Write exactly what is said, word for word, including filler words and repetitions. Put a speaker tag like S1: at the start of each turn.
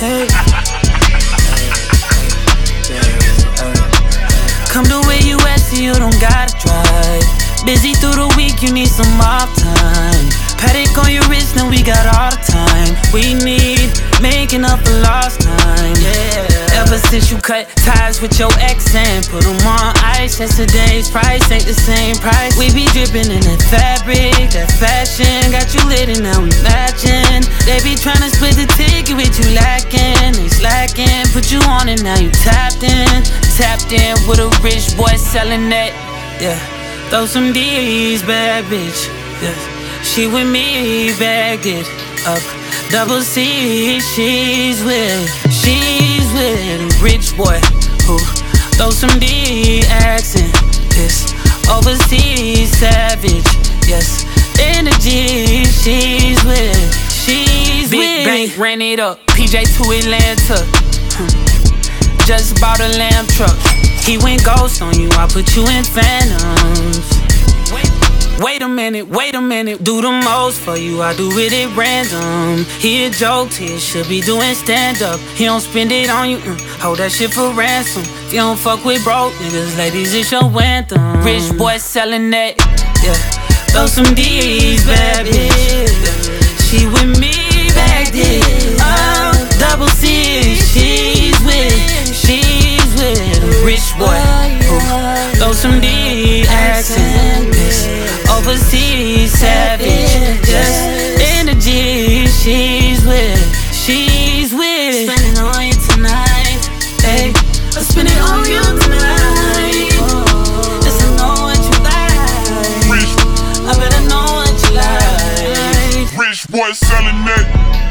S1: Hey. Come to where you at so you don't gotta drive. Busy through the week, you need some off time. Paddock on your wrist, now we got all the time we need, making up for lost time. Yeah. Ever since you cut ties with your ex and put them on ice, yesterday's price ain't the same price. We be dripping in that fabric, that fashion, got you lit and now we matching. They be tryna split the ticket with you lacking, they slacking, put you on and now you tapped in. Tapped in with a rich boy selling that, yeah. Throw some D's, bad bitch, yeah. She with me, bagged it up. Double C, she's with, she's with a rich boy who throw some D accent. This overseas savage, yes. Energy, she's with, she's Big with. Big bank ran it up, P J to Atlanta. Hmm. Just bought a lamb truck. He went ghost on you, I put you in phantoms. Wait a minute, wait a minute, do the most for you, I do it at random. He a joke, he should be doing stand-up. He don't spend it on you, mm, hold that shit for ransom. If you don't fuck with broke niggas, ladies, it's your anthem. Rich boy selling that, yeah. Throw some D's, bad bitch, yeah. She with me, back there, oh, double C, she's with, she's with a rich boy, ooh. Throw some D accent, overseas savage, just energy. She's with, she's with. Spend it on you tonight, hey. I'll spend it on you tonight. Just to know what you like. I better know what you like.
S2: Rich boy selling that.